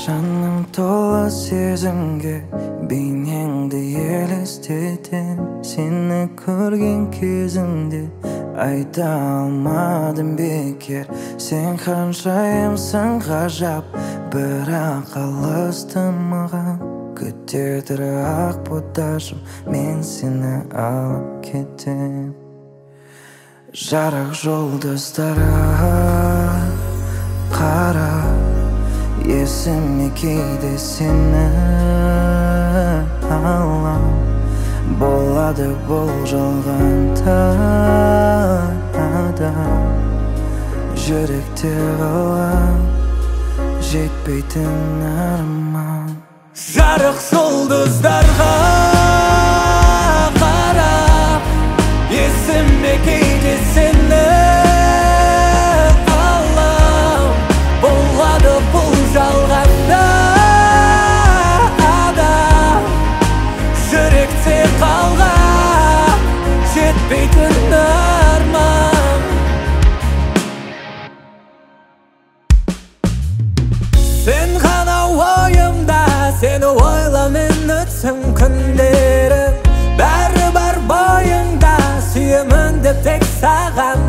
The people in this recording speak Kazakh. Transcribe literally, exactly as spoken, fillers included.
жаным толы сезімге бейнеңді елестетем. Сені көрген кезімде айта алмадым бекер. Сен ханшайымсың ғажап, бірақ алыстың маған. Күте тұр ақ боташым, мен сені алып кетем. Жарық жұлдыздарға қара, есіме кейде сені алам. Болады бұл жалғанда жүректе қалған жетпейтін арман. Жарық жұлдыздарға қарап, есіме кейде сені алам. Болады бұл жалғанда жүректе қалған жетпейтін арман. Сен ғана ойымда, сені ойламын өтсін күндерім. Бәрі бар бойыңда, сүйемін деп тек саған